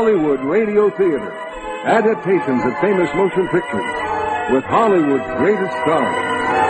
Hollywood Radio Theater. Adaptations of famous motion pictures with Hollywood's greatest stars.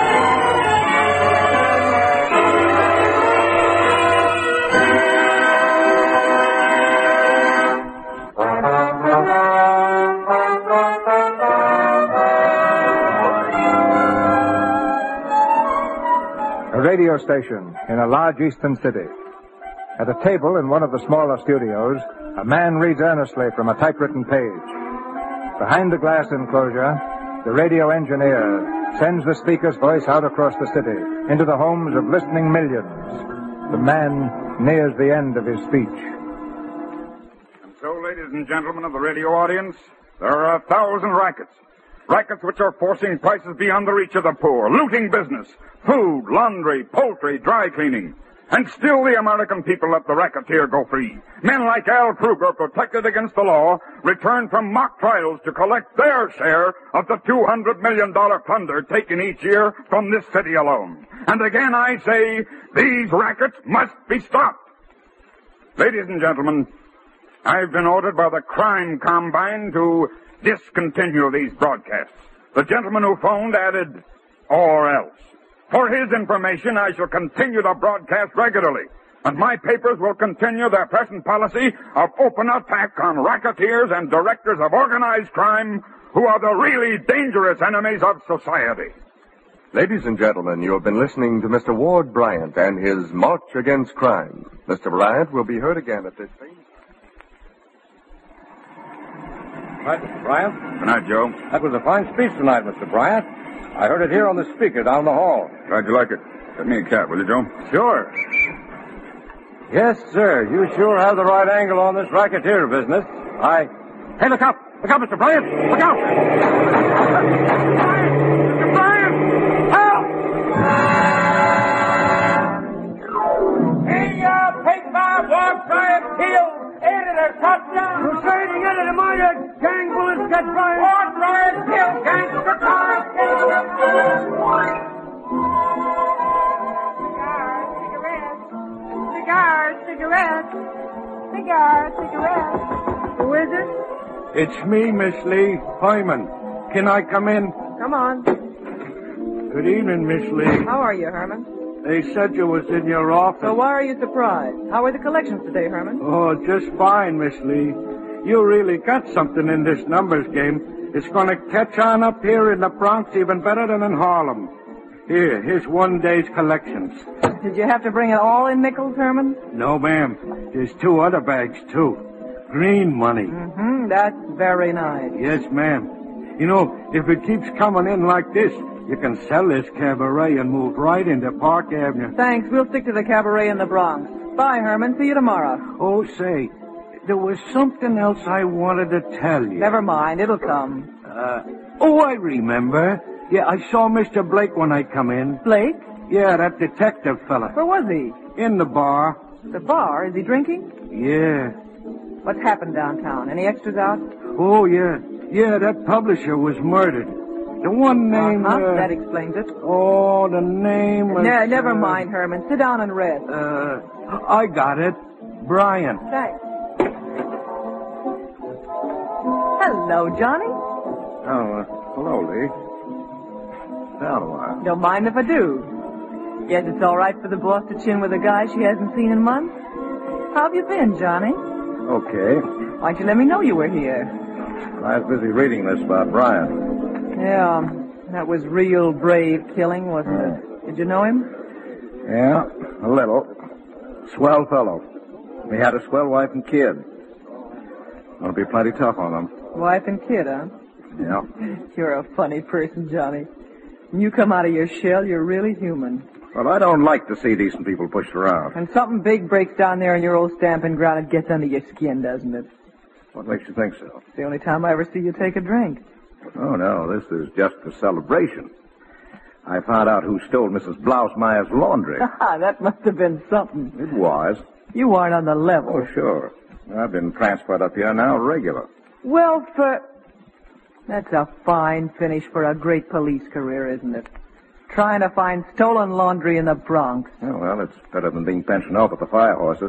A radio station in a large eastern city. At a table in one of the smaller studios, a man reads earnestly from a typewritten page. Behind the glass enclosure, the radio engineer sends the speaker's voice out across the city, into the homes of listening millions. The man nears the end of his speech. And so, ladies and gentlemen of the radio audience, there are 1,000 rackets. Rackets which are forcing prices beyond the reach of the poor, looting business, food, laundry, poultry, dry cleaning. And still the American people let the racketeer go free. Men like Al Kruger, protected against the law, return from mock trials to collect their share of the $200 million plunder taken each year from this city alone. And again I say, these rackets must be stopped. Ladies and gentlemen, I've been ordered by the Crime Combine to discontinue these broadcasts. The gentleman who phoned added, or else. For his information, I shall continue to broadcast regularly, and my papers will continue their present policy of open attack on racketeers and directors of organized crime who are the really dangerous enemies of society. Ladies and gentlemen, you have been listening to Mr. Ward Bryant and his March Against Crime. Mr. Bryant will be heard again at this same time. Right, Mr. Bryant. Good night, Joe. That was a fine speech tonight, Mr. Bryant. I heard it here on the speaker down the hall. Glad you like it. Get me a cat, will you, Joe? Sure. Yes, sir. You sure have the right angle on this racketeer business. Hey, look out! Look out, Mr. Bryant! Look out! Mr. Bryant! Help! Hey, Pink Bob, Ward Bryant killed. Editor, touchdown. Proceeding editor, my gang bullets got Bryant. Ward Bryant killed, gangster car. Cigarettes. Who is it? It's me, Miss Lee, Hyman. Can I come in? Come on. Good evening, Miss Lee. How are you, Herman? They said you was in your office. So why are you surprised? How are the collections today, Herman? Oh, just fine, Miss Lee. You really got something in this numbers game. It's going to catch on up here in the Bronx even better than in Harlem. Here's one day's collections. Did you have to bring it all in nickels, Herman? No, ma'am. There's 2 other bags, too. Green money. Mm-hmm. That's very nice. Yes, ma'am. You know, if it keeps coming in like this, you can sell this cabaret and move right into Park Avenue. Thanks. We'll stick to the cabaret in the Bronx. Bye, Herman. See you tomorrow. Oh, say, there was something else I wanted to tell you. Never mind. It'll come. I remember. Yeah, I saw Mr. Blake when I come in. Blake? Yeah, that detective fella. Where was he? In the bar. The bar? Is he drinking? Yeah. What's happened downtown? Any extras out? Oh, yeah. Yeah, that publisher was murdered. The one name... That explains it. Oh, the name was... Never mind, Herman. Sit down and rest. I got it. Brian. Thanks. Hello, Johnny. Oh, hello, Lee. Down a while. Don't mind if I do. Guess it's all right for the boss to chin with a guy she hasn't seen in months. How have you been, Johnny? Okay. Why'd you let me know you were here? I was busy reading this about Brian. Yeah, that was real brave killing, wasn't it? Did you know him? Yeah, a little. Swell fellow. He had a swell wife and kid. Gonna be plenty tough on them. Wife and kid, huh? Yeah. You're a funny person, Johnny. When you come out of your shell, you're really human. Well, I don't like to see decent people pushed around. When something big breaks down there in your old stamping ground, it gets under your skin, doesn't it? What makes you think so? It's the only time I ever see you take a drink. Oh, no, this is just a celebration. I found out who stole Mrs. Blousemeyer's laundry. That must have been something. It was. You weren't on the level. Oh, sure. I've been transferred up here now regular. Well, that's a fine finish for a great police career, isn't it? Trying to find stolen laundry in the Bronx. Oh, well, it's better than being pensioned off at the Fire Horses.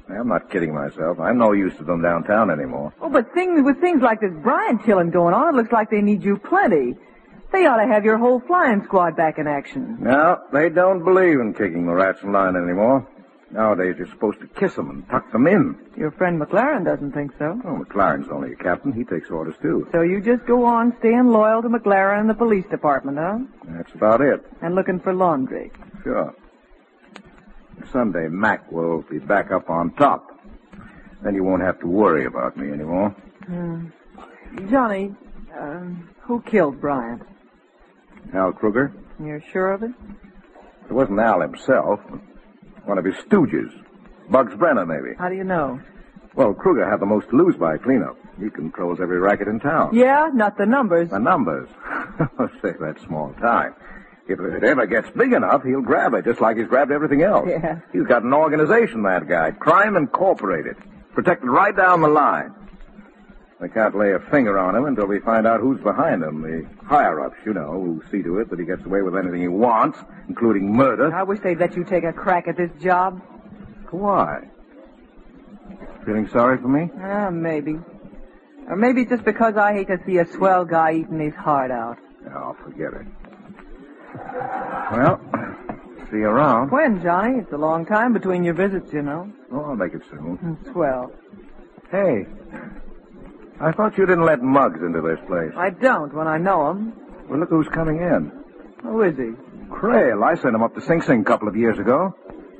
I'm not kidding myself. I'm no use to them downtown anymore. Oh, but with things like this Bryant killing going on, it looks like they need you plenty. They ought to have your whole flying squad back in action. No, they don't believe in kicking the rats in line anymore. Nowadays, you're supposed to kiss them and tuck them in. Your friend McLaren doesn't think so. Oh, McLaren's only a captain. He takes orders, too. So you just go on staying loyal to McLaren and the police department, huh? That's about it. And looking for laundry. Sure. Someday, Mac will be back up on top. Then you won't have to worry about me anymore. Johnny, who killed Bryant? Al Kruger? You're sure of it? It wasn't Al himself. One of his stooges. Bugs Brenner, maybe. How do you know? Well, Kruger had the most to lose by cleanup. He controls every racket in town. Yeah, not the numbers. The numbers? Say, that's small time. If it ever gets big enough, he'll grab it, just like he's grabbed everything else. Yeah. He's got an organization, that guy. Crime Incorporated. Protected right down the line. They can't lay a finger on him until we find out who's behind him. The higher-ups, you know, who see to it that he gets away with anything he wants, including murder. I wish they'd let you take a crack at this job. Why? Feeling sorry for me? Maybe. Or maybe just because I hate to see a swell guy eating his heart out. Oh, forget it. Well, see you around. When, Johnny? It's a long time between your visits, you know. Oh, I'll make it soon. Swell. Hey, I thought you didn't let Muggs into this place. I don't when I know him. Well, look who's coming in. Who is he? Crail. I sent him up to Sing Sing a couple of years ago.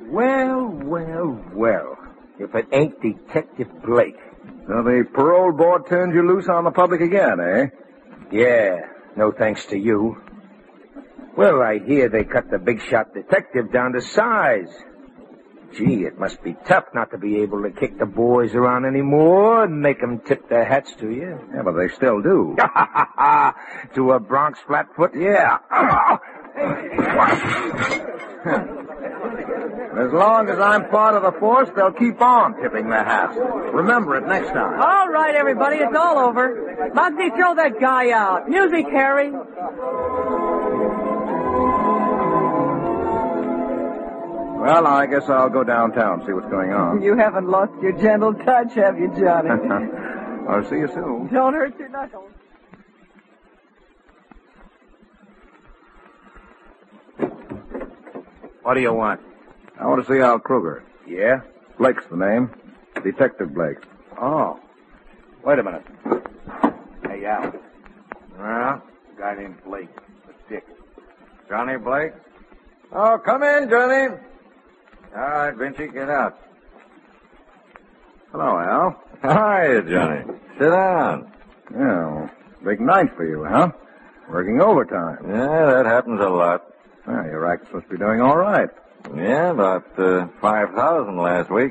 Well. If it ain't Detective Blake. So the parole board turned you loose on the public again, eh? Yeah, no thanks to you. Well, I hear they cut the big shot detective down to size. Gee, it must be tough not to be able to kick the boys around anymore and make them tip their hats to you. Yeah, but they still do. To a Bronx flatfoot, yeah. As long as I'm part of the force, they'll keep on tipping their hats. Remember it next time. All right, everybody, it's all over. Muggsy, throw that guy out. Music, Harry. Well, I guess I'll go downtown, see what's going on. You haven't lost your gentle touch, have you, Johnny? I'll see you soon. Don't hurt your knuckles. What do you want? I want to see Al Kruger. Yeah? Blake's the name. Detective Blake. Oh. Wait a minute. Hey, Al. Well, guy named Blake. The dick. Johnny Blake? Oh, come in, Johnny. All right, Vinci, get out. Hello, Al. Hi, Johnny. Sit down. Yeah, well, big night for you, huh? Working overtime. Yeah, that happens a lot. Well, your act must be doing all right. Yeah, about 5,000 last week.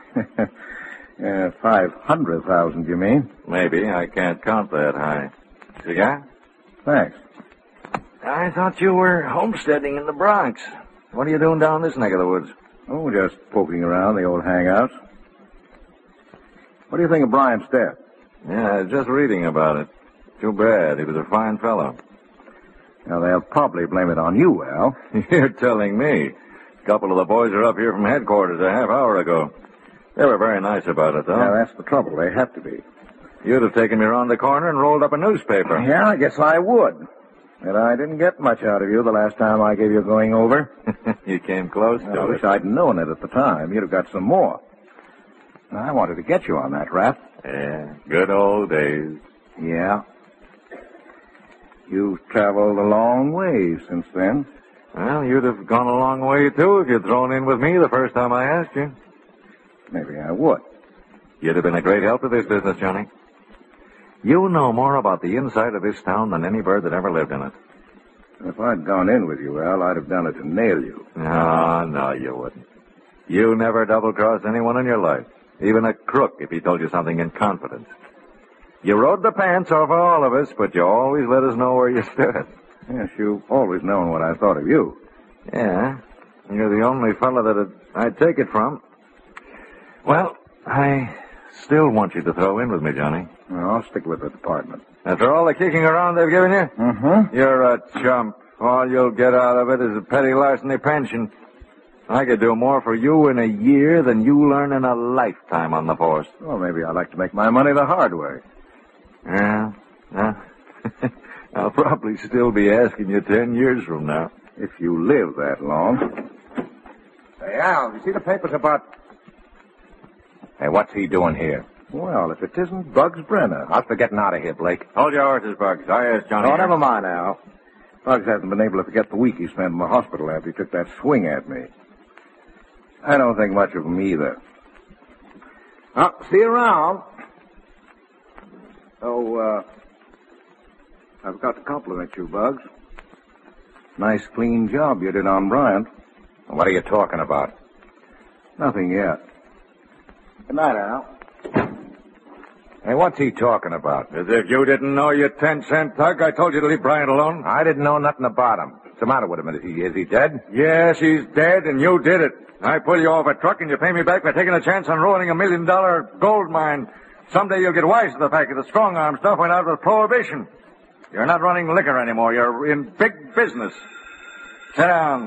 500,000, you mean? Maybe. I can't count that high. Cigar? Thanks. I thought you were homesteading in the Bronx. What are you doing down this neck of the woods? Oh, just poking around the old hangouts. What do you think of Bryant's death? Yeah, I was just reading about it. Too bad. He was a fine fellow. Now, they'll probably blame it on you, Al. You're telling me. A couple of the boys are up here from headquarters a half hour ago. They were very nice about it, though. Yeah, that's the trouble. They have to be. You'd have taken me around the corner and rolled up a newspaper. Yeah, I guess I would. And I didn't get much out of you the last time I gave you a going over. You came close to I it. wish I'd known it at the time. You'd have got some more. I wanted to get you on that rap. Yeah, good old days. Yeah. You've traveled a long way since then. Well, you'd have gone a long way, too, if you'd thrown in with me the first time I asked you. Maybe I would. You'd have been a great help to this business, Johnny. You know more about the inside of this town than any bird that ever lived in it. If I'd gone in with you, Al, I'd have done it to nail you. No, you wouldn't. You never double-crossed anyone in your life, even a crook if he told you something in confidence. You rode the pants off all of us, but you always let us know where you stood. Yes, you've always known what I thought of you. Yeah, you're the only fellow that I'd take it from. Well, I still want you to throw in with me, Johnny. Well, I'll stick with the department. After all the kicking around they've given you? Mm-hmm. You're a chump. All you'll get out of it is a petty larceny pension. I could do more for you in a year than you learn in a lifetime on the force. Well, maybe I'd like to make my money the hard way. Yeah. I'll probably still be asking you 10 years from now. If you live that long. Hey, Al, you see the papers about... Hey, what's he doing here? Well, if it isn't Bugs Brenner. How's for getting out of here, Blake? Hold your horses, Bugs. I asked Johnny. Oh, never mind, Al. Bugs hasn't been able to forget the week he spent in the hospital after he took that swing at me. I don't think much of him either. Oh, see you around. Oh, I've got to compliment you, Bugs. Nice, clean job you did on Bryant. What are you talking about? Nothing yet. Good night, Al. Hey, what's he talking about? As if you didn't know, you 10-cent thug. I told you to leave Bryant alone. I didn't know nothing about him. What's the matter with him? Is he dead? Yes, he's dead, and you did it. I pull you off a truck, and you pay me back for taking a chance on ruining $1 million gold mine. Someday you'll get wise to the fact that the strong-arm stuff went out with Prohibition. You're not running liquor anymore. You're in big business. Sit down.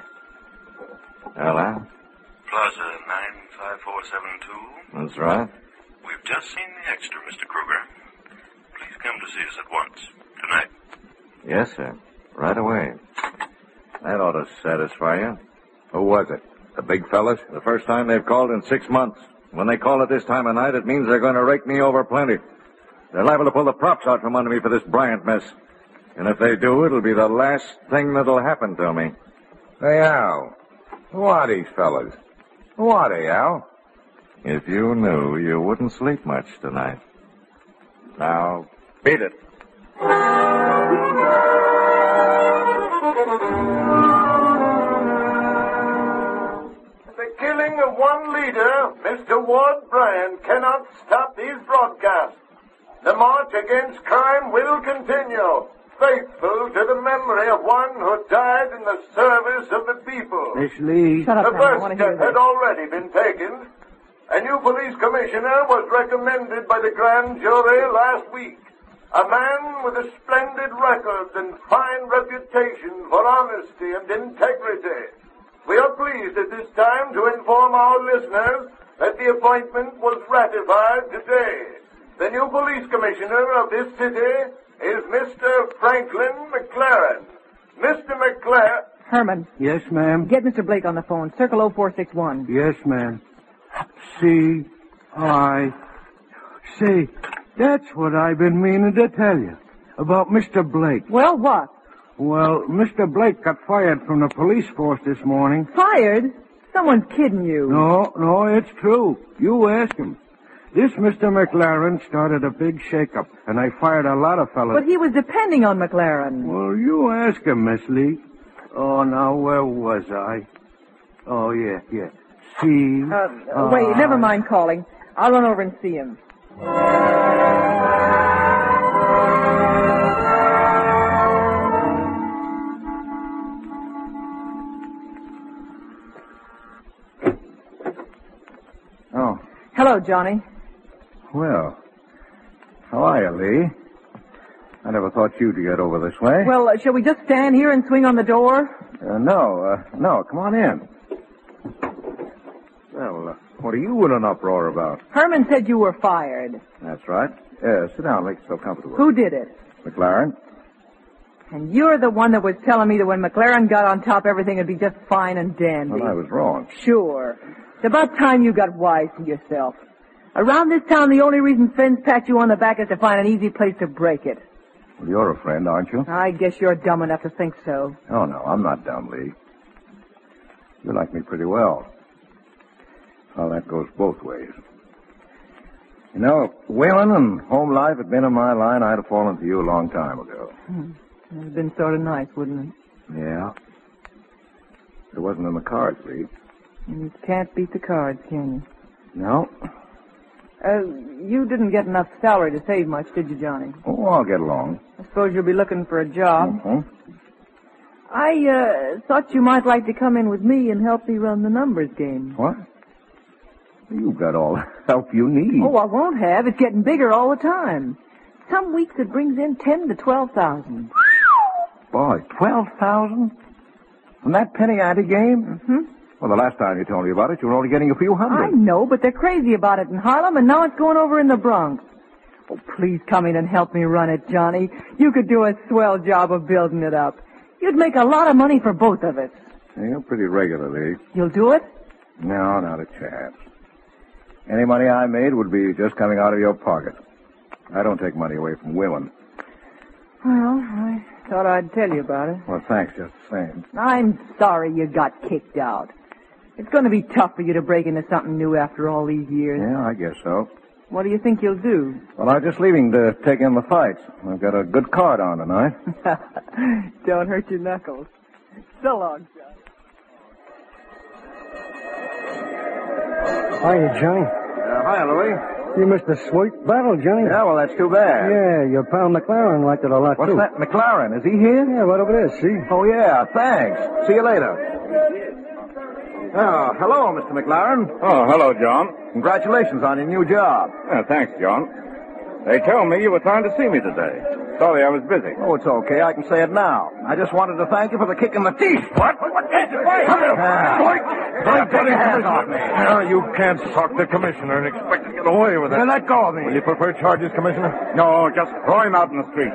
Hello? Plaza 95472. That's right. We've just seen the extra, Mr. Kruger. Please come to see us at once. Tonight. Yes, sir. Right away. That ought to satisfy you. Who was it? The big fellas? The first time they've called in 6 months. When they call at this time of night, it means they're going to rake me over plenty. They're liable to pull the props out from under me for this Bryant mess. And if they do, it'll be the last thing that'll happen to me. Hey, Al. Who are these fellas? Who are they, Al? If you knew, you wouldn't sleep much tonight. Now, beat it. The killing of one leader, Mr. Ward Bryant, cannot stop these broadcasts. The march against crime will continue, faithful to the memory of one who died in the service of the people. Miss Lee. Shut up, The Sam. I first want to hear step had this. already been taken. A new police commissioner was recommended by the grand jury last week. A man with a splendid record and fine reputation for honesty and integrity. We are pleased at this time to inform our listeners that the appointment was ratified today. The new police commissioner of this city is Mr. Franklin McLaren. Mr. McLaren... Herman, Yes, ma'am. get Mr. Blake on the phone. Circle 0461. Yes, ma'am. Say, that's what I've been meaning to tell you about Mr. Blake. Well, what? Well, Mr. Blake got fired from the police force this morning. Fired? Someone's kidding you. No, it's true. You ask him. This Mr. McLaren started a big shakeup, and I fired a lot of fellas. But he was depending on McLaren. Well, you ask him, Miss Lee. Oh, now, where was I? Oh, yeah. Wait, never mind calling. I'll run over and see him. Oh, Hello, Johnny. well. How are you, Lee? I never thought you'd get over this way. Well, shall we just stand here and swing on the door? No, come on in. Well, what are you in an uproar about? Herman said you were fired. That's right. Sit down, make yourself comfortable. Who did it? McLaren? And you're the one that was telling me that when McLaren got on top, everything would be just fine and dandy. Well, I was wrong. Sure. It's about time you got wise to yourself. Around this town, the only reason friends pat you on the back is to find an easy place to break it. Well, you're a friend, aren't you? I guess you're dumb enough to think so. Oh, no, I'm not dumb, Lee. You like me pretty well. Well, that goes both ways. You know, if women and home life had been in my line, I'd have fallen for you a long time ago. It would have been sort of nice, wouldn't it? Yeah. It wasn't in the cards, Lee. And you can't beat the cards, can No. you? You didn't get enough salary to save much, did you, Johnny? Oh, I'll get along. I suppose you'll be looking for a job. Mm-hmm. I thought you might like to come in with me and help me run the numbers game. What? You've got all the help you need. Oh, I won't have. It's getting bigger all the time. Some weeks it brings in 10 to 12,000. Boy, 12,000? From that penny ante game? Mm-hmm. Well, the last time you told me about it, you were only getting a few I hundred. know, but they're crazy about it in Harlem, and now it's going over in the Bronx. Oh, please come in and help me run it, Johnny. You could do a swell job of building it up. You'd make a lot of money for both of us. Yeah, pretty regularly. You'll do it? No, not a chance. Any money I made would be just coming out of your pocket. I don't take money away from women. Well, I thought I'd tell you about it. Well, thanks just the same. I'm sorry you got kicked out. It's going to be tough for you to break into something new after all these years. Yeah, I guess so. What do you think you'll do? Well, I'm just leaving to take in the fights. I've got a good card on tonight. Don't hurt your knuckles. So long, John. Hiya, Johnny. Hi, Louie. You missed a sweet battle, Johnny. Yeah, well, that's too bad. Yeah, your pal McLaren liked it a lot, What's too. that, McLaren? Is he here? Yeah, right over there, see? Oh, yeah, thanks. See you later. Oh, hello, Mr. McLaren. Oh, hello, John. Congratulations on your new job. Thanks, John. They told me you were trying to see me today. Sorry, I was busy. Oh, it's okay. I can say it now. I just wanted to thank you for the kick in the teeth. What? What? Come here. Don't get your hands off me. No, you can't sock the commissioner and expect to get away with it. Let go of me. Will you prefer charges, Commissioner? No, just throw him out in the street.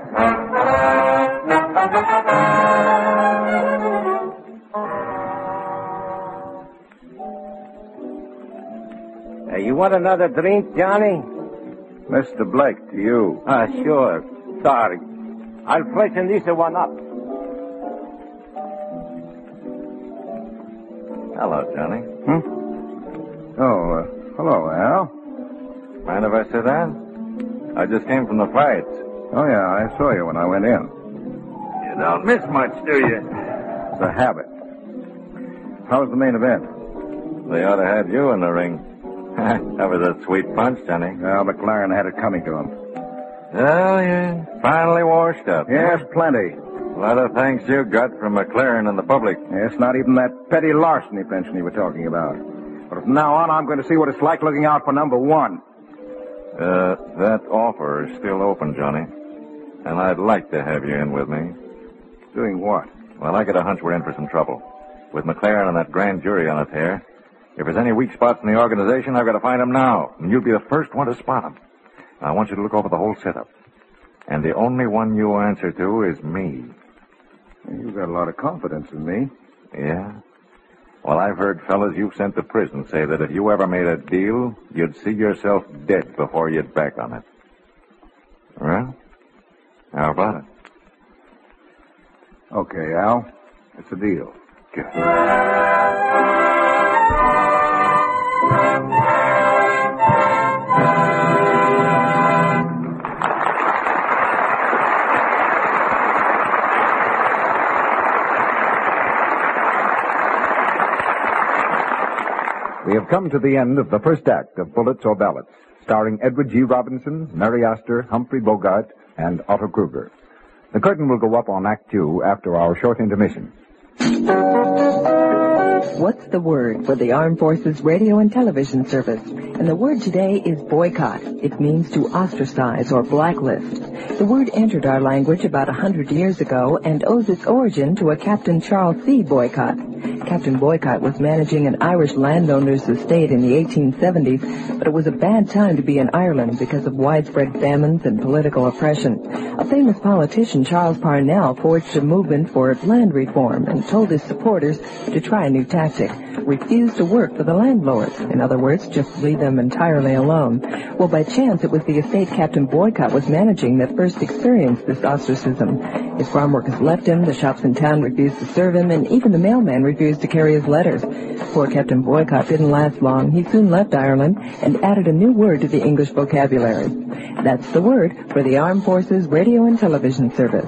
You want another drink, Johnny? Mr. Blake, to you. Sure. Sorry. I'll freshen this one up. Hello, Johnny. Oh, hello, Al. Mind if I sit down? I just came from the fights. Oh, yeah, I saw you when I went in. You don't miss much, do you? It's a habit. How was the main event? They ought to have you in the ring. That was a sweet punch, Johnny. Well, McLaren had it coming to him. Oh, yeah. Finally washed up. Yes, plenty. A lot of thanks you got from McLaren and the public. It's not even that petty larceny pension you were talking about. But from now on, I'm going to see what it's like looking out for number one. That offer is still open, Johnny. And I'd like to have you in with me. Doing what? Well, I get a hunch we're in for some trouble. With McLaren and that grand jury on its hair. If there's any weak spots in the organization, I've got to find them now. And you'll be the first one to spot them. I want you to look over the whole setup. And the only one you answer to is me. You've got a lot of confidence in me. Yeah? Well, I've heard fellas you've sent to prison say that if you ever made a deal, you'd see yourself dead before you'd back on it. Well, how about it? Okay, Al. It's a deal. Good. We have come to the end of the first act of Bullets or Ballots, starring Edward G. Robinson, Mary Astor, Humphrey Bogart, and Otto Kruger. The curtain will go up on Act 2 after our short intermission. What's the word for the Armed Forces Radio and Television Service? And the word today is boycott. It means to ostracize or blacklist. The word entered our language about 100 years ago and owes its origin to a Captain Charles C. Boycott. Captain Boycott was managing an Irish landowner's estate in the 1870s, but it was a bad time to be in Ireland because of widespread famines and political oppression. A famous politician, Charles Parnell, forged a movement for land reform and told his supporters to try a new tactic. Refuse to work for the landlords. In other words, just leave them entirely alone. Well, by chance, it was the estate Captain Boycott was managing that first experienced this ostracism. His farm workers left him, the shops in town refused to serve him, and even the mailman refused to carry his letters. Poor Captain Boycott didn't last long. He soon left Ireland and added a new word to the English vocabulary. That's the word for the Armed Forces Radio and Television Service.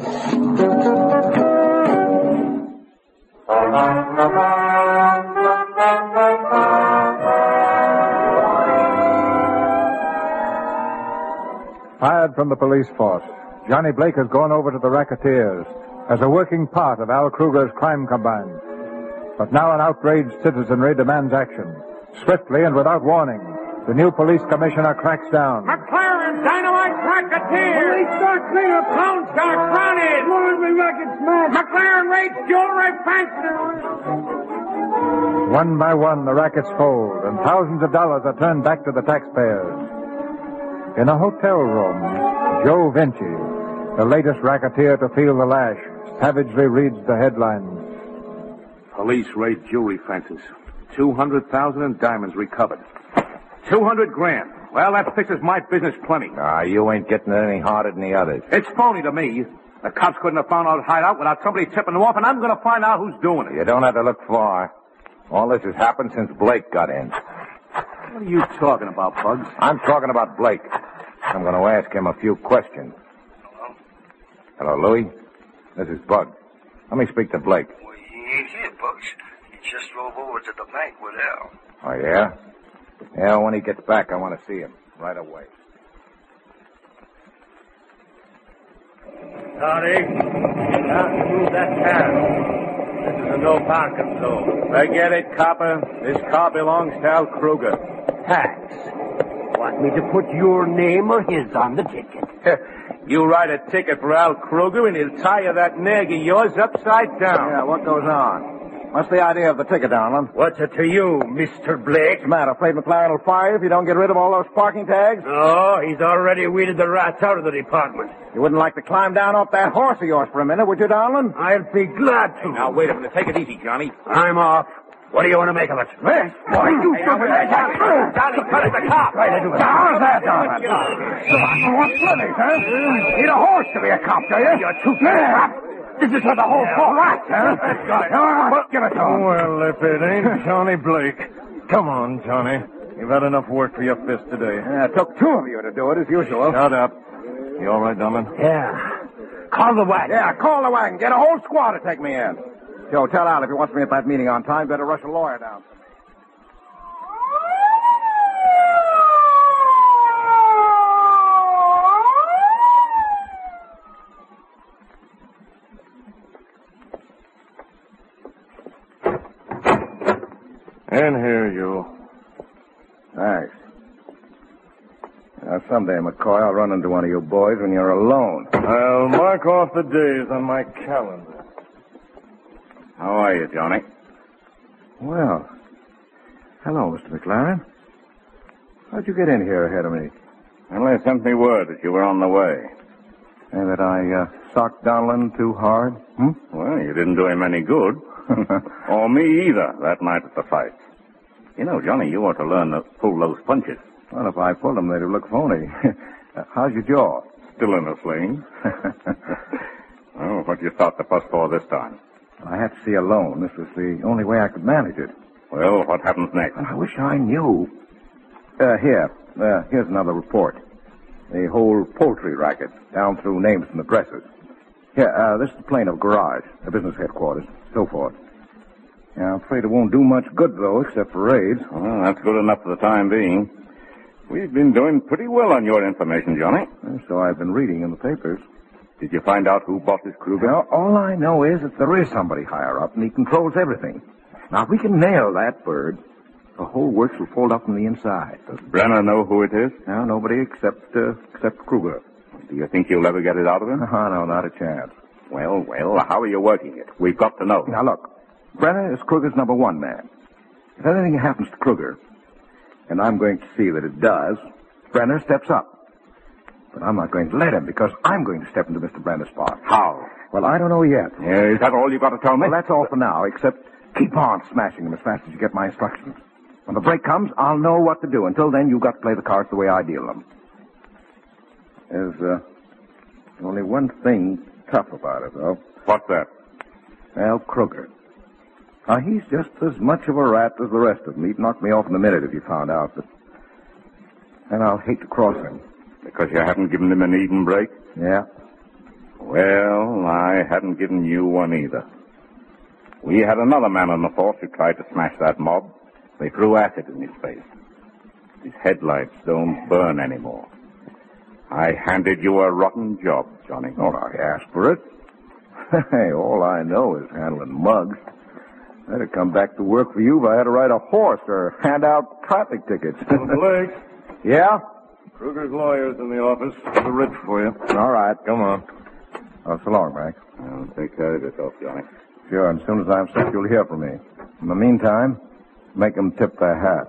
Fired from the police force, Johnny Blake has gone over to the racketeers as a working part of Al Kruger's crime combine. But now an outraged citizenry demands action. Swiftly and without warning, the new police commissioner cracks down. McLaren, dynamite racketeer! Police start cleanup! Lone Star fronted! Laundry racket smash! McLaren raids jewelry fancy! One by one, the rackets fold, and thousands of dollars are turned back to the taxpayers. In a hotel room, Joe Vinci, the latest racketeer to feel the lash, savagely reads the headlines. Police raid jewelry fences. 200,000 in diamonds recovered. 200 grand. Well, that fixes my business plenty. You ain't getting it any harder than the others. It's phony to me. The cops couldn't have found out hideout without somebody tipping them off, and I'm going to find out who's doing it. You don't have to look far. All this has happened since Blake got in. What are you talking about, Bugs? I'm talking about Blake. I'm going to ask him a few questions. Hello, Louie. This is Bug. Let me speak to Blake. Well, he ain't here, Bugs. He just drove over to the bank with Al. Oh, yeah? Yeah, when he gets back, I want to see him right away. Howdy. Now, move that car. This is a no parking zone. Forget it, copper. This car belongs to Al Kruger. Tax. Want me to put your name or his on the ticket? You write a ticket for Al Kruger, and he'll tie you that nag of yours upside down. Yeah, what goes on? What's the idea of the ticket, Donlin? What's it to you, Mr. Blake? What's the matter? Afraid McLaren will fire you if you don't get rid of all those parking tags? No, he's already weeded the rats out of the department. You wouldn't like to climb down off that horse of yours for a minute, would you, Donlin? I'll be glad to. Now, wait a minute. Take it easy, Johnny. I'm off. What do you want to make of it? Hey, Why, you stupid Johnny, cut it, the cop. Try to do it. How's that, Donlin? What's funny, huh? Need a horse to be a cop, do you? You're too fat. This is for the whole four rats, huh? Well, give it to him. Well, if it ain't Johnny Blake. Come on, Johnny. You've had enough work for your fist today. Yeah, it took two of you to do it, as usual. Shut up. You all right, Donlin? Yeah. Call the wagon. Yeah, call the wagon. Get a whole squad to take me in. Joe, tell Al if he wants me at that meeting on time, better rush a lawyer down. In here, you. Thanks. Now, someday, McCoy, I'll run into one of you boys when you're alone. I'll mark off the days on my calendar. How are you, Johnny? Well, hello, Mr. McLaren. How'd you get in here ahead of me? Well, they sent me word that you were on the way. And that I socked Donlin too hard? Well, you didn't do him any good. Or me either, that night at the fight. You know, Johnny, you ought to learn to pull those punches. Well, if I pulled them, they'd look phony. How's your jaw? Still in a sling. Oh, what you start the fuss for this time? I had to see you alone. This was the only way I could manage it. Well, what happens next? I wish I knew. Here's another report. The whole poultry racket, down through names and addresses. Here, this is the Plano garage, the business headquarters, so forth. Yeah, I'm afraid it won't do much good, though, except for raids. Well, that's good enough for the time being. We've been doing pretty well on your information, Johnny. So I've been reading in the papers. Did you find out who bought this Kruger? Well, all I know is that there is somebody higher up, and he controls everything. Now, if we can nail that bird, the whole works will fold up from the inside. Does Brenner know who it is? No, nobody except Kruger. Do you think you'll ever get it out of him? No, not a chance. Well, how are you working it? We've got to know. Now, look, Brenner is Kruger's number one man. If anything happens to Kruger, and I'm going to see that it does, Brenner steps up. But I'm not going to let him, because I'm going to step into Mr. Brenner's spot. How? Well, I don't know yet. Is that all you've got to tell me? Well, that's all for now, except keep on smashing them as fast as you get my instructions. When the break comes, I'll know what to do. Until then, you've got to play the cards the way I deal them. There's only one thing tough about it, though. What's that? Al Kruger. Now, he's just as much of a rat as the rest of them. He'd knock me off in a minute if he found out. But then I'll hate to cross him. Because you haven't given him an Eden break? Yeah. Well, I hadn't given you one either. We had another man on the force who tried to smash that mob. They threw acid in his face. His headlights don't burn anymore. I handed you a rotten job, Johnny. Oh, I asked for it. Hey, all I know is handling mugs. I'd have come back to work for you if I had to ride a horse or hand out traffic tickets. Blake. Yeah? Kruger's lawyer's in the office. There's a writ for you. All right. Come on. Oh, so long, Mac. Well, take care of yourself, Johnny. Sure, and as soon as I'm set, you'll hear from me. In the meantime, make them tip their hats.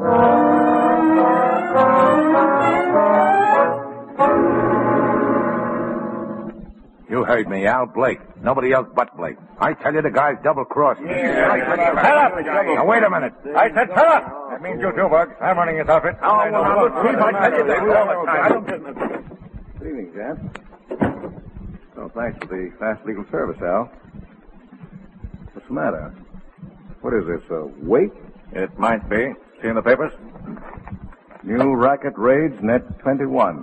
You heard me, Al. Blake. Nobody else but Blake. I tell you, the guy's double-crossed me. Shut up! Now, wait a minute. I said shut up! That means you too, Bugs. I'm running his outfit. Oh, well, now, look, please, I tell you, they do all the time. Good evening, gents. So, thanks for the fast legal service, Al. What's the matter? What is this, a wake? It might be. See in the papers? New racket raids, net 21.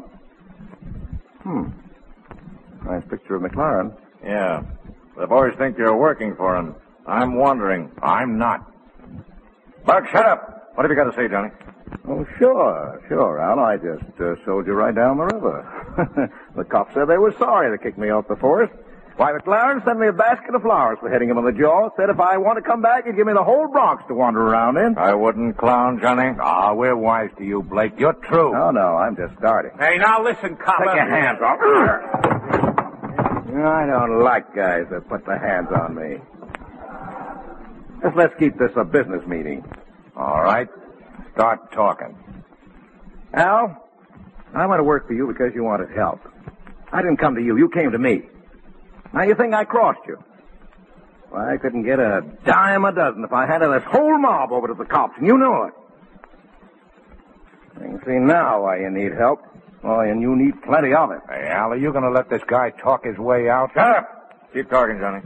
Nice picture of McLaren. Yeah. The boys think you're working for him. I'm wondering. I'm not. Buck, shut up. What have you got to say, Johnny? Oh, sure, Al. I just sold you right down the river. The cops said they were sorry to kick me off the force. Why, McLaren sent me a basket of flowers for hitting him in the jaw. Said if I want to come back, he'd give me the whole Bronx to wander around in. I wouldn't clown, Johnny. Ah, we're wise to you, Blake. You're true. No, I'm just starting. Hey, now listen, cop. Take your hands off. I don't like guys that put their hands on me. Just let's keep this a business meeting. All right. Start talking. Al, I want to work for you because you wanted help. I didn't come to you. You came to me. Now you think I crossed you? Well, I couldn't get a dime a dozen if I handed this whole mob over to the cops, and you know it. You can see now why you need help. Oh, and you need plenty of it. Hey, Al, are you going to let this guy talk his way out? Shut up! Keep talking, Johnny.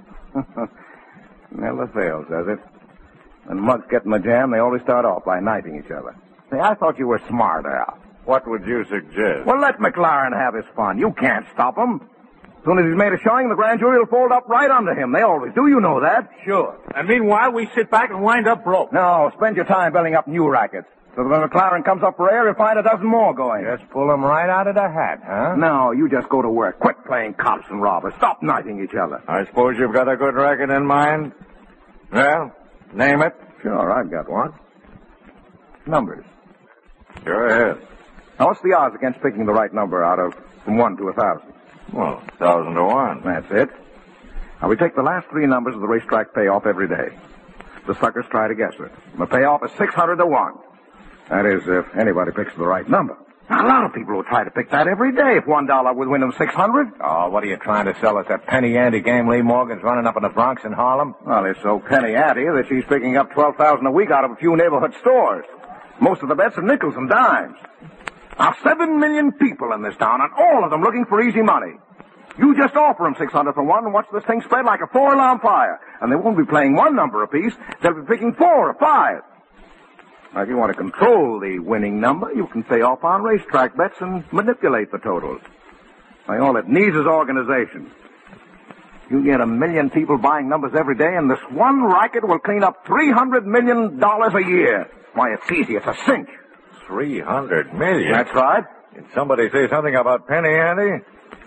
Never fails, does it? When mugs get in the jam, they always start off by knifing each other. Say, I thought you were smart, Al. What would you suggest? Well, let McLaren have his fun. You can't stop him. As soon as he's made a showing, the grand jury will fold up right under him. They always do. You know that. Sure. And meanwhile, we sit back and wind up broke. No, spend your time building up new rackets. So that when McLaren comes up for air, he'll find a dozen more going. Just pull him right out of the hat, huh? No, you just go to work. Quit playing cops and robbers. Stop knifing each other. I suppose you've got a good racket in mind? Well, name it. Sure, I've got one. Numbers. Sure ahead. Now, what's the odds against picking the right number out of from 1 to 1,000? Well, 1,000 to 1. That's it. Now, we take the last 3 numbers of the racetrack payoff every day. The suckers try to guess it. The payoff is 600 to 1. That is, if anybody picks the right number. Now, a lot of people will try to pick that every day if $1 would win them 600. Oh, what are you trying to sell us, that penny ante game Lee Morgan's running up in the Bronx and Harlem? Well, it's so penny ante that she's picking up $12,000 a week out of a few neighborhood stores. Most of the bets are nickels and dimes. Now, 7 million people in this town, and all of them looking for easy money. You just offer them 600 for 1 and watch this thing spread like a 4-alarm fire. And they won't be playing 1 number apiece. They'll be picking 4 or 5. Now, if you want to control the winning number, you can pay off on racetrack bets and manipulate the totals. Now, all it needs is organization. You get 1 million people buying numbers every day, and this one racket will clean up $300 million a year. Why, it's easy. It's a cinch. 300 million? That's right. Did somebody say something about penny ante?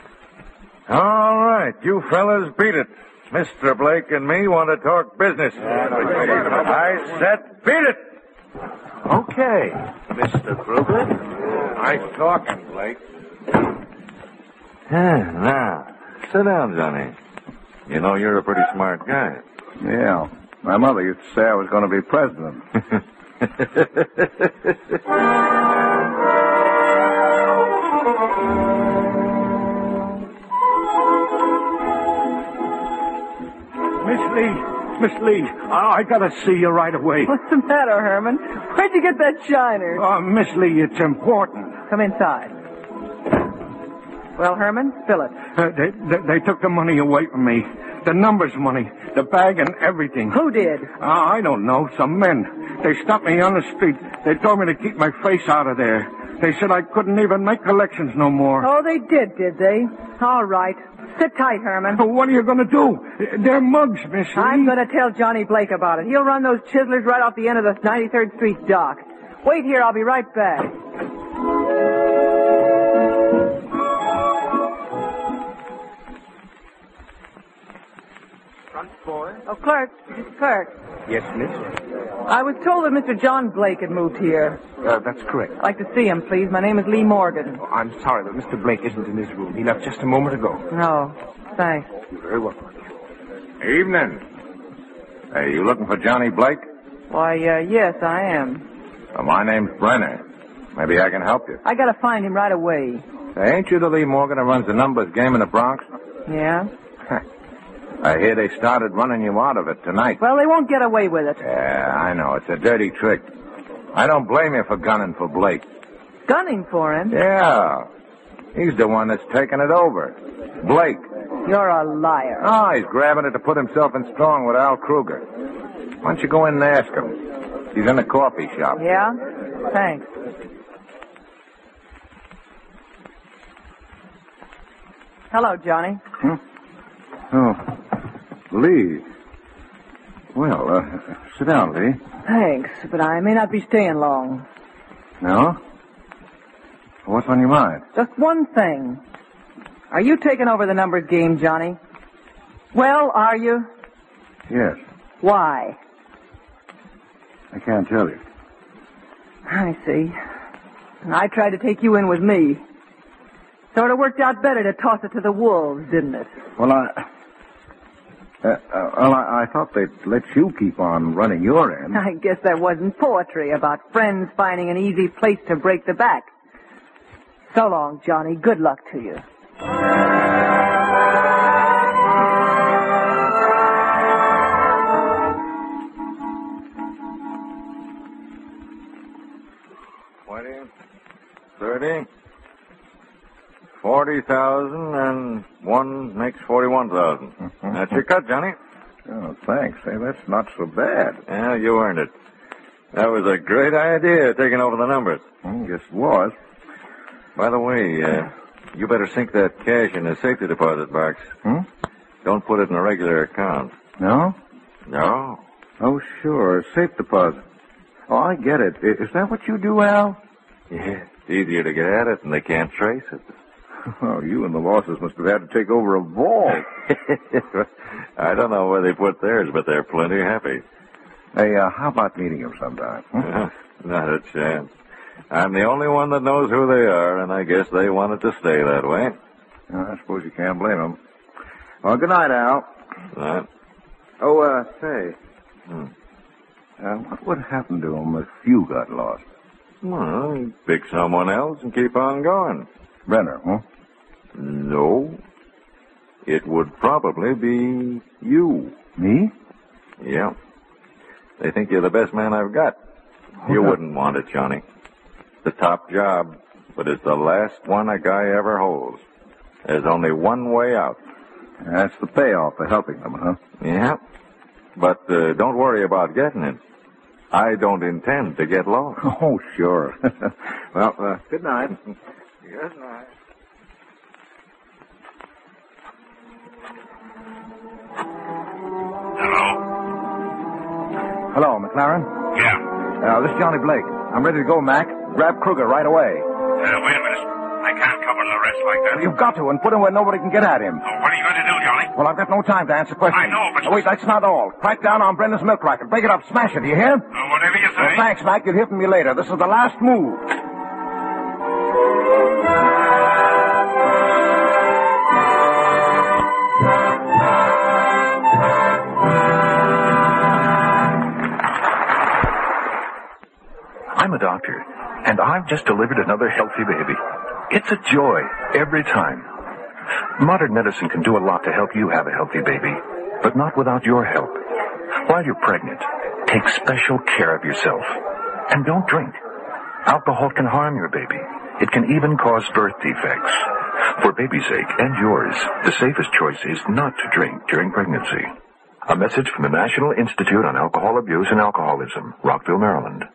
All right, you fellas beat it. Mr. Blake and me want to talk business. I said beat it. Okay, Mr. Kruger. Nice talking, Blake. Now, sit down, Johnny. You know, you're a pretty smart guy. Yeah. My mother used to say I was going to be president. Miss Lee, I gotta see you right away. What's the matter, Herman? Where'd you get that shiner? Miss Lee, it's important. Come inside. Well, Herman, fill it. They took the money away from me. The numbers money, the bag and everything. Who did? I don't know. Some men. They stopped me on the street. They told me to keep my face out of there. They said I couldn't even make collections no more. Oh, they did they? All right. Sit tight, Herman. What are you going to do? They're mugs, Miss Lee. I'm going to tell Johnny Blake about it. He'll run those chiselers right off the end of the 93rd Street dock. Wait here. I'll be right back. Front boy. Oh, clerk. Clerk. Yes, miss? I was told that Mr. John Blake had moved here. That's correct. I'd like to see him, please. My name is Lee Morgan. Oh, I'm sorry, but Mr. Blake isn't in his room. He left just a moment ago. No, thanks. You're very welcome. Evening. Hey, you looking for Johnny Blake? Why, yes, I am. My name's Brenner. Maybe I can help you. I gotta find him right away. Hey, ain't you the Lee Morgan who runs the numbers game in the Bronx? Yeah? I hear they started running you out of it tonight. Well, they won't get away with it. Yeah, I know. It's a dirty trick. I don't blame you for gunning for Blake. Gunning for him? Yeah. He's the one that's taking it over. Blake. You're a liar. Oh, he's grabbing it to put himself in strong with Al Kruger. Why don't you go in and ask him? He's in the coffee shop. Yeah? Thanks. Hello, Johnny. Oh, Lee. Well, sit down, Lee. Thanks, but I may not be staying long. No? What's on your mind? Just one thing. Are you taking over the numbers game, Johnny? Well, are you? Yes. Why? I can't tell you. I see. And I tried to take you in with me. Sort of worked out better to toss it to the wolves, didn't it? Well, I thought they'd let you keep on running your end. I guess that wasn't poetry about friends finding an easy place to break the back. So long, Johnny. Good luck to you. $20, $30, $40,000, and one makes $41,000. That's your cut, Johnny. Oh, thanks. Hey, that's not so bad. Yeah, you earned it. That was a great idea, taking over the numbers. Guess it was. By the way, you better sink that cash in a safety deposit box. Don't put it in a regular account. No? No. Oh, sure. Safe deposit. Oh, I get it. Is that what you do, Al? Yeah. It's easier to get at it, and they can't trace it. Oh, you and the losses must have had to take over a vault. I don't know where they put theirs, but they're plenty happy. Hey, how about meeting him sometime? Not a chance. I'm the only one that knows who they are, and I guess they want it to stay that way. I suppose you can't blame them. Well, good night, Al. Right. Oh, say. What would happen to him if you got lost? Well, you pick someone else and keep on going. Brenner, huh? No. It would probably be you. Me? Yeah. They think you're the best man I've got. You wouldn't want it, Johnny. The top job, but it's the last one a guy ever holds. There's only one way out. That's the payoff for helping them, huh? Yeah. But don't worry about getting it. I don't intend to get lost. Oh, sure. Well, good night. Good night. Hello, McLaren. Yeah. This is Johnny Blake. I'm ready to go, Mac. Grab Kruger right away. Wait a minute. I can't cover the rest like that. You've got to, and put him where nobody can get at him. Oh, what are you going to do, Johnny? Well, I've got no time to answer questions. I know, but... Wait, that's not all. Crack down on Brendan's milk racket. Break it up. Smash it, do you hear? Whatever you say. Well, thanks, Mac. You'll hear from me later. This is the last move. I'm a doctor, and I've just delivered another healthy baby. It's a joy every time. Modern medicine can do a lot to help you have a healthy baby, but not without your help. While you're pregnant, take special care of yourself. And don't drink. Alcohol can harm your baby. It can even cause birth defects. For baby's sake and yours, the safest choice is not to drink during pregnancy. A message from the National Institute on Alcohol Abuse and Alcoholism, Rockville, Maryland.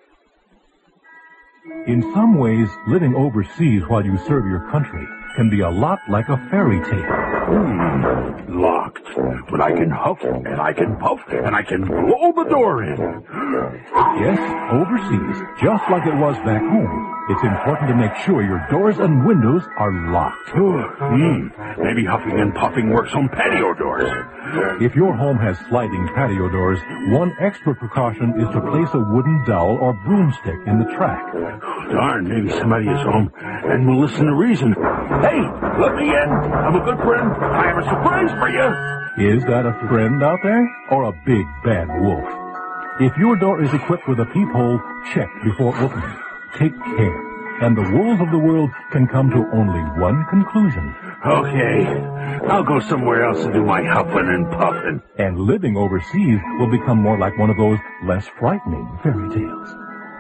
In some ways, living overseas while you serve your country can be a lot like a fairy tale. Locked. But I can huff, and I can puff, and I can blow the door in. Yes, overseas, just like it was back home. it's important to make sure your doors and windows are locked. Maybe huffing and puffing works on patio doors. If your home has sliding patio doors, one extra precaution is to place a wooden dowel or broomstick in the track. Darn, maybe somebody is home and will listen to reason. Hey, let me in. I'm a good friend. I have a surprise for you. Is that a friend out there or a big bad wolf? If your door is equipped with a peephole, check before opening. Take care, and the wolves of the world can come to only one conclusion. Okay, I'll go somewhere else to do my huffing and puffing. And living overseas will become more like one of those less frightening fairy tales.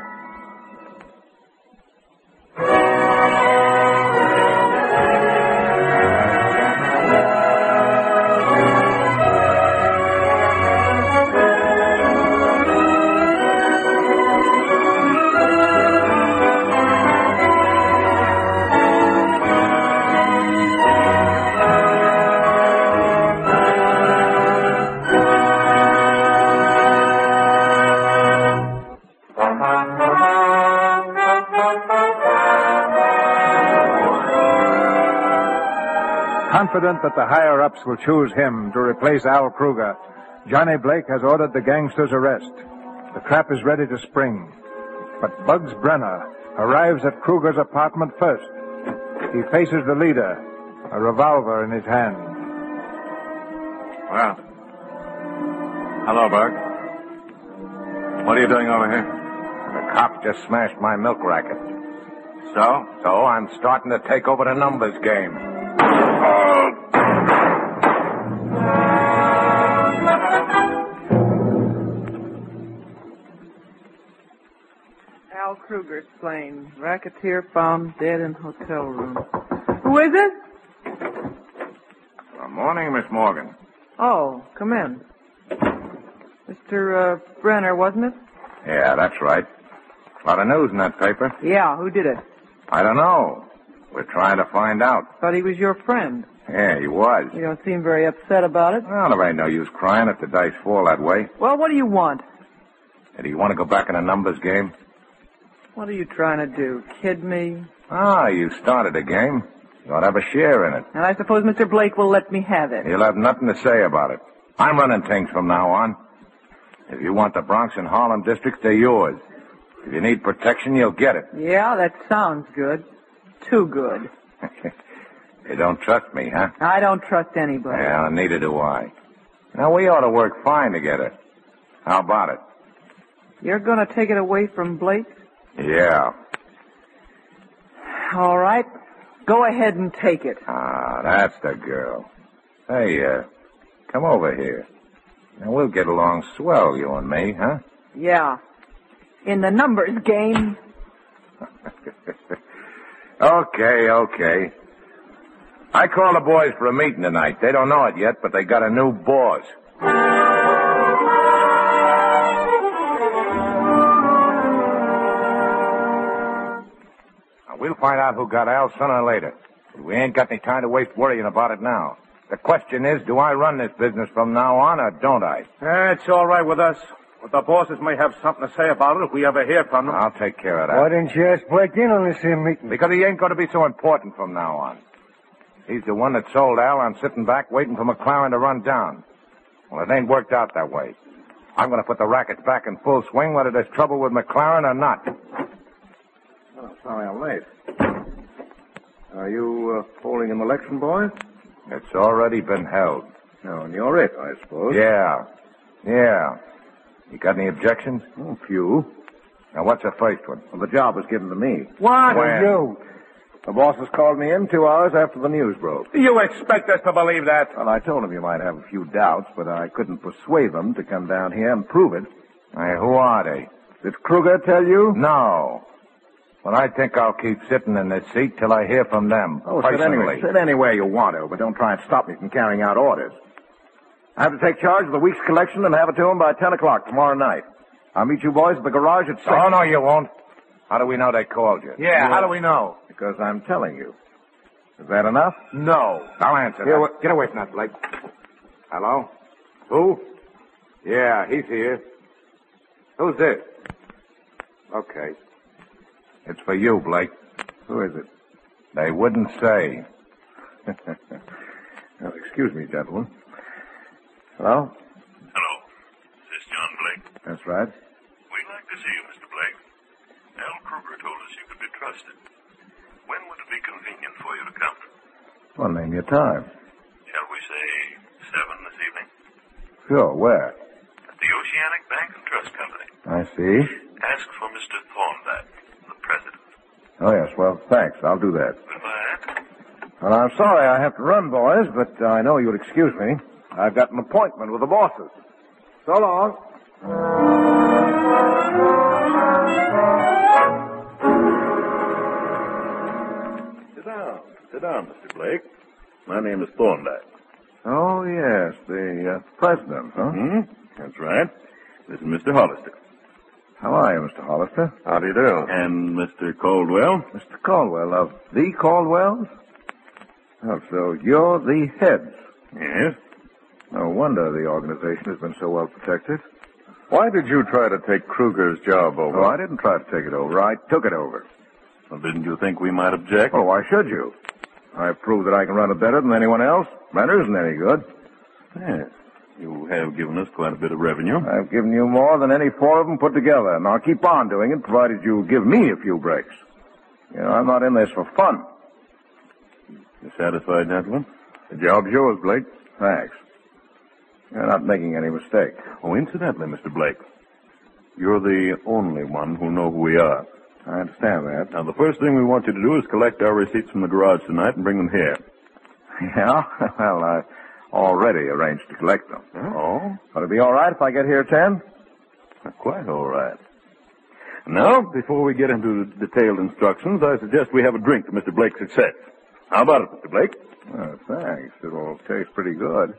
Confident that the higher-ups will choose him to replace Al Kruger, Johnny Blake has ordered the gangster's arrest. The trap is ready to spring. But Bugs Brenner arrives at Kruger's apartment first. He faces the leader, a revolver in his hand. Well, hello, Bug. What are you doing over here? The cop just smashed my milk racket. So? So I'm starting to take over the numbers game. Al Kruger slain. Racketeer found dead in hotel room. Who is it? Good morning, Miss Morgan. Oh, come in. Mr. Brenner, wasn't it? Yeah, that's right. A lot of news in that paper. Yeah, who did it? I don't know. We're trying to find out. Thought he was your friend. Yeah, he was. You don't seem very upset about it. Well, there ain't no use crying if the dice fall that way. Well, what do you want? Hey, do you want to go back in a numbers game? What are you trying to do? Kid me? You started a game. You ought to have a share in it. And I suppose Mr. Blake will let me have it. He'll have nothing to say about it. I'm running things from now on. If you want the Bronx and Harlem districts, they're yours. If you need protection, you'll get it. Yeah, that sounds good. Too good. You don't trust me, huh? I don't trust anybody. Well, neither do I. Now, we ought to work fine together. How about it? You're going to take it away from Blake? Yeah. All right. Go ahead and take it. Ah, that's the girl. Hey, come over here. Now, we'll get along swell, you and me, huh? Yeah. In the numbers game. Okay. I called the boys for a meeting tonight. They don't know it yet, but they got a new boss. Now, we'll find out who got Al sooner or later. We ain't got any time to waste worrying about it now. The question is, do I run this business from now on, or don't I? It's all right with us. But the bosses may have something to say about it if we ever hear from them. I'll take care of that. Why didn't you ask Blake in on this here meeting? Because he ain't going to be so important from now on. He's the one that sold Al. I'm sitting back waiting for McLaren to run down. Well, it ain't worked out that way. I'm going to put the rackets back in full swing, whether there's trouble with McLaren or not. Oh, sorry I'm late. Are you holding an election, boys? It's already been held. No, and you're it, I suppose. Yeah. You got any objections? A few. Now, what's the first one? Well, the job was given to me. What? When? You. The bosses called me in 2 hours after the news broke. Do you expect us to believe that? Well, I told them you might have a few doubts, but I couldn't persuade them to come down here and prove it. Hey, who are they? Did Kruger tell you? No. Well, I think I'll keep sitting in this seat till I hear from them. Oh, personally. sit anywhere you want to, but don't try and stop me from carrying out orders. I have to take charge of the week's collection and have it to them by 10 o'clock tomorrow night. I'll meet you boys at the garage at 6. Oh, no, you won't. How do we know they called you? Yeah, how do we know? Because I'm telling you. Is that enough? No. I'll answer that. Get away from that, Blake. Hello? Who? Yeah, he's here. Who's this? Okay. It's for you, Blake. Who is it? They wouldn't say. Well, excuse me, gentlemen. Hello? Hello. Is this John Blake? That's right. We'd like to see you, Mr. Blake. Al Kruger told us you could be trusted. When would it be convenient for you to come? Well, name your time. Shall we say 7 this evening? Sure, where? At the Oceanic Bank and Trust Company. I see. Ask for Mr. Thorndyke, the president. Oh, yes, well, thanks. I'll do that. Goodbye. Well, I'm sorry I have to run, boys, but I know you'll excuse me. I've got an appointment with the bosses. So long. Sit down, Mr. Blake. My name is Thorndyke. Oh, yes, the president, huh? Mm-hmm. That's right. This is Mr. Hollister. How are you, Mr. Hollister? How do you do? And Mr. Caldwell. Mr. Caldwell, of the Caldwells? Oh, so you're the heads. Yes. No wonder the organization has been so well protected. Why did you try to take Kruger's job over? Oh, I didn't try to take it over. I took it over. Well, didn't you think we might object? Oh, why should you? I've proved that I can run it better than anyone else. Renter isn't any good. Yes. You have given us quite a bit of revenue. I've given you more than any 4 of them put together, and I'll keep on doing it, provided you give me a few breaks. You know, I'm not in this for fun. You satisfied, gentlemen? The job's yours, Blake. Thanks. You're not making any mistake. Oh, incidentally, Mr. Blake, you're the only one who know who we are. I understand that. Now, the first thing we want you to do is collect our receipts from the garage tonight and bring them here. Yeah? Well, I already arranged to collect them. Oh? Will it be all right if I get here at 10? Quite all right. Now, before we get into the detailed instructions, I suggest we have a drink to Mr. Blake's success. How about it, Mr. Blake? Oh, thanks. It'll taste pretty good.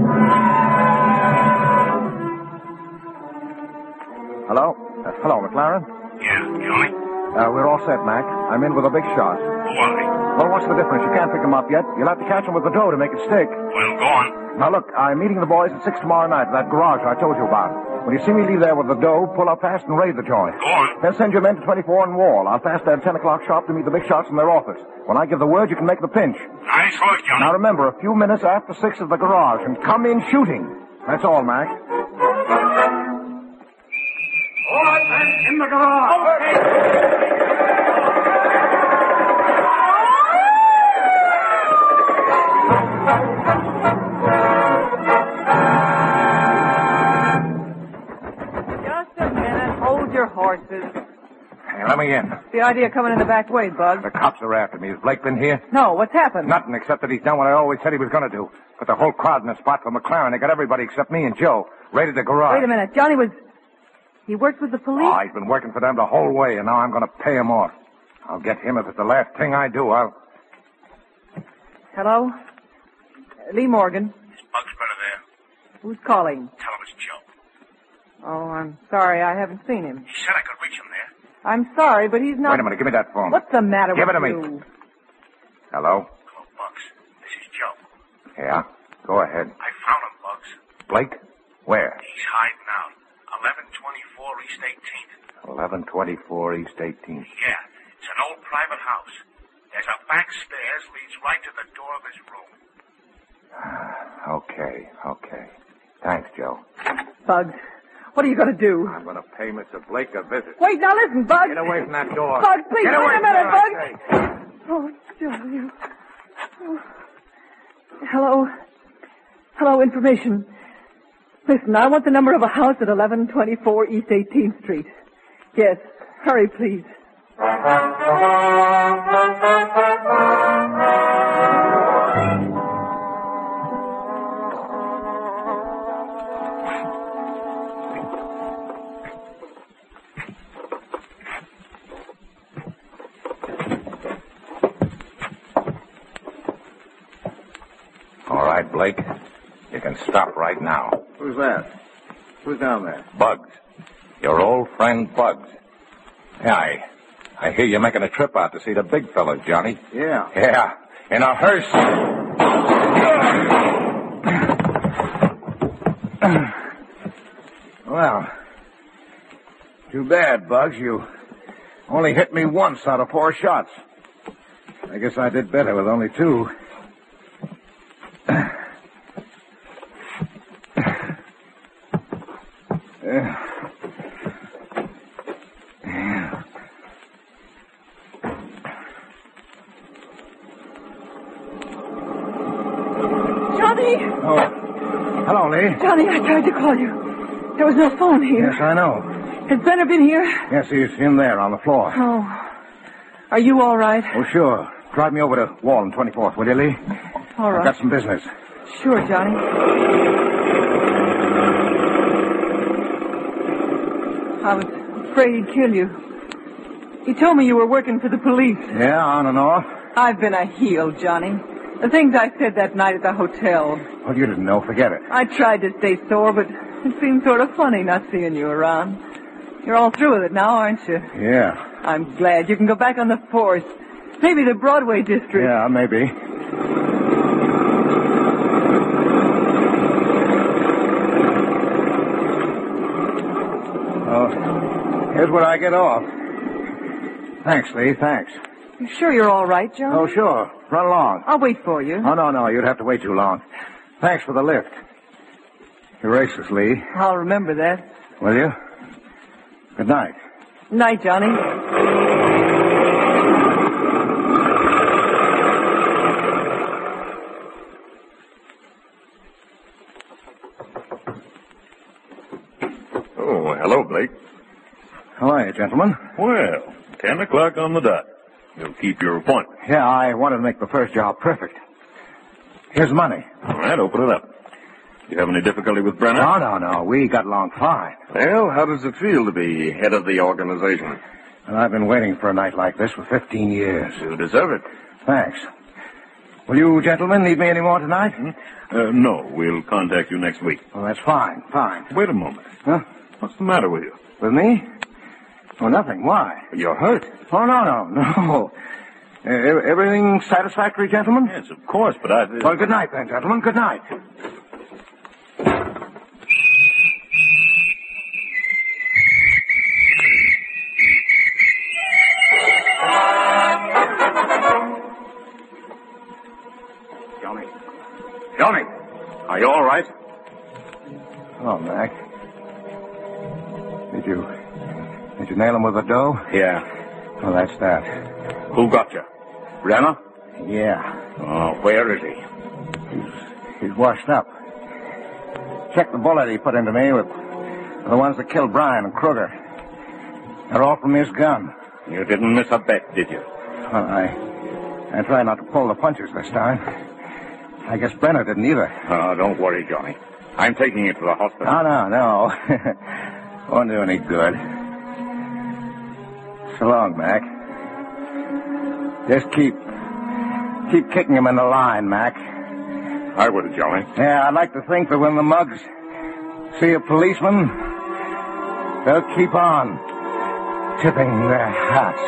Hello? Hello, McLaren? Yes, Johnny? We're all set, Mac. I'm in with a big shot. Why? Well, what's the difference? You can't pick him up yet. You'll have to catch him with the dough to make it stick. Well, go on. Now, look, I'm meeting the boys at 6 tomorrow night at that garage I told you about. When you see me leave there with the dough, pull up fast and raid the joint. Go on. Then send your men to 24 and Wall. I'll fast that 10 o'clock sharp to meet the big shots in their office. When I give the word, you can make the pinch. Nice work, Johnny. Now, remember, a few minutes after 6 is the garage, and come in shooting. That's all, Mac. All right, man, in the garage. Okay. Your horses. Hey, let me in. The idea coming in the back way, Bug. The cops are after me. Has Blake been here? No, what's happened? Nothing, except that he's done what I always said he was going to do. Put the whole crowd in a spot for McLaren. They got everybody except me and Joe. Raided the garage. Wait a minute. Johnny was... He worked with the police? Oh, he's been working for them the whole way, and now I'm going to pay him off. I'll get him if it's the last thing I do. Hello? Lee Morgan. Is Bugs better there? Who's calling? Tell him it's Joe. Oh, I'm sorry. I haven't seen him. He said I could reach him there. I'm sorry, but he's not... Wait a minute. Give me that phone. What's the matter Give with it to you? me. Hello? Hello, Bugs. This is Joe. Yeah? Go ahead. I found him, Bugs. Blake? Where? He's hiding out. 1124 East 18th. 1124 East 18th. Yeah. It's an old private house. There's a back stairs leads right to the door of his room. Okay. Thanks, Joe. Bugs, what are you going to do? I'm going to pay Mr. Blake a visit. Wait, now listen, Bugs. Get away from that door. Bugs, please, Get away wait a minute, from Bugs. Oh, Joe, you... Oh. Hello, information. Listen, I want the number of a house at 1124 East 18th Street. Yes, hurry, please. All right, Blake. You can stop right now. Who's that? Who's down there? Bugs. Your old friend Bugs. Yeah, I hear you're making a trip out to see the big fellas, Johnny. Yeah. Yeah, in a hearse. Well, too bad, Bugs. You Only hit me once out of 4 shots. I guess I did better with only 2. Johnny! Oh. Hello, Lee. Johnny, I tried to call you. There was no phone here. Yes, I know. Has Benner been here? Yes, he's in there on the floor. Oh. Are you all right? Oh, sure. Drive me over to Wall and 24th, will you, Lee? All right. I've got some business. Sure, Johnny. I was afraid he'd kill you. He told me you were working for the police. Yeah, on and off. I've been a heel, Johnny. The things I said that night at the hotel. Well, you didn't know. Forget it. I tried to stay sore, but it seemed sort of funny not seeing you around. You're all through with it now, aren't you? Yeah. I'm glad. You can go back on the force. Maybe the Broadway district. Yeah, maybe. Oh, here's where I get off. Thanks, Lee. Thanks. You sure you're all right, Johnny? Oh, sure. Run along. I'll wait for you. Oh, no. You'd have to wait too long. Thanks for the lift. You're racist, Lee. I'll remember that. Will you? Good night. Night, Johnny. Oh, hello, Blake. How are you, gentlemen? Well, 10 o'clock on the dot. You'll keep your appointment. Yeah, I wanted to make the first job perfect. Here's money. All right, open it up. You have any difficulty with Brenner? No. We got along fine. Well, how does it feel to be head of the organization? And I've been waiting for a night like this for 15 years. You deserve it. Thanks. Will you gentlemen need me any more tonight? No, we'll contact you next week. Well, that's fine. Wait a moment. Huh? What's the matter with you? With me? Oh, nothing. Why? You're hurt. Oh, no. Everything satisfactory, gentlemen? Yes, of course, but I... Well, good night, then, gentlemen. Good night. Johnny, are you all right? Hello, Mac. Did you nail him with the dough? Yeah. Well, that's that. Who got you? Brenner? Yeah. Oh, where is he? He's washed up. Check the bullet he put into me with the ones that killed Bryan and Kruger. They're all from his gun. You didn't miss a bet, did you? Well, I tried not to pull the punches this time. I guess Brenner didn't either. Oh, don't worry, Johnny. I'm taking you to the hospital. No. Won't do any good. So long, Mac. Just keep kicking him in the line, Mac. I will, Johnny. Yeah, I'd like to think that when the mugs see a policeman, they'll keep on tipping their hats.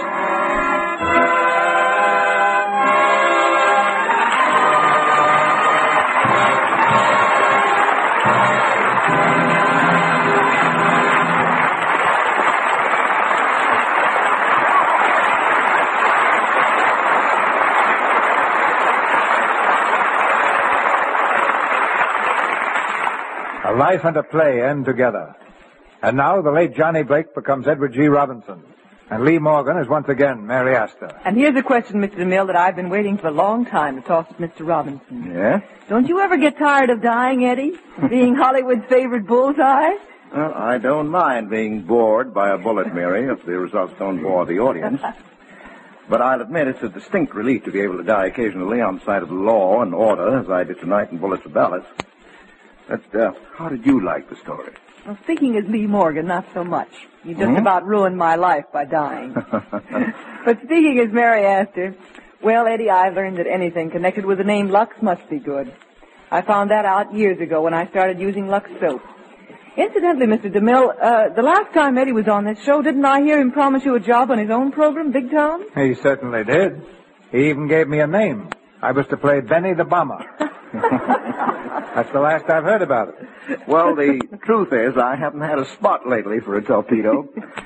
A life and a play end together. And now the late Johnny Blake becomes Edward G. Robinson. And Lee Morgan is once again Mary Astor. And here's a question, Mr. DeMille, that I've been waiting for a long time to toss to Mr. Robinson. Yeah? Don't you ever get tired of dying, Eddie? Being Hollywood's favorite bullseye? Well, I don't mind being bored by a bullet, Mary, if the results don't bore the audience. But I'll admit it's a distinct relief to be able to die occasionally on the side of the law and order, as I did tonight in Bullets for Ballots. But how did you like the story? Well, speaking as Lee Morgan, not so much. You just about ruined my life by dying. But speaking as Mary Astor, well, Eddie, I learned that anything connected with the name Lux must be good. I found that out years ago when I started using Lux soap. Incidentally, Mr. DeMille, the last time Eddie was on this show, didn't I hear him promise you a job on his own program, Big Tom? He certainly did. He even gave me a name. I was to play Benny the Bomber. That's the last I've heard about it. Well, the truth is I haven't had a spot lately for a torpedo.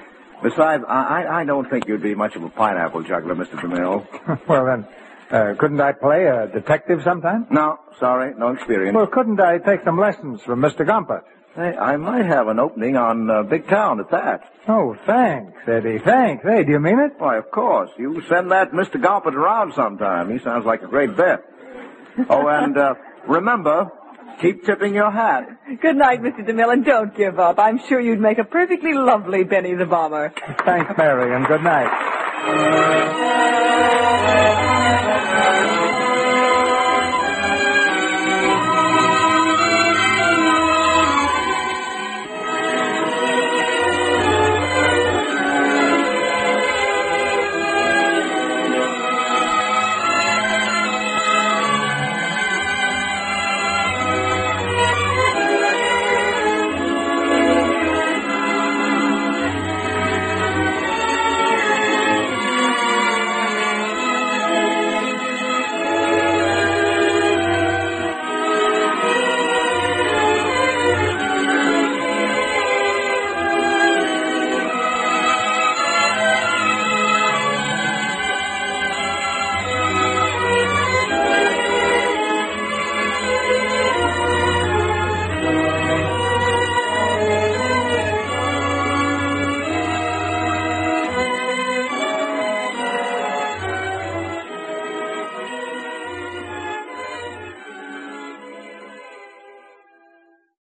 Besides, I don't think you'd be much of a pineapple juggler, Mr. DeMille. Well, then, couldn't I play a detective sometime? No, sorry, no experience. Well, couldn't I take some lessons from Mr. Gumpa? Hey, I might have an opening on Big Town at that. Oh, thanks, Eddie, thanks. Hey, do you mean it? Why, of course. You send that Mr. Gumpa around sometime. He sounds like a great bet. Oh, and remember, keep tipping your hat. Good night, Mr. DeMille, and don't give up. I'm sure you'd make a perfectly lovely Benny the Bomber. Thanks, Mary, and good night.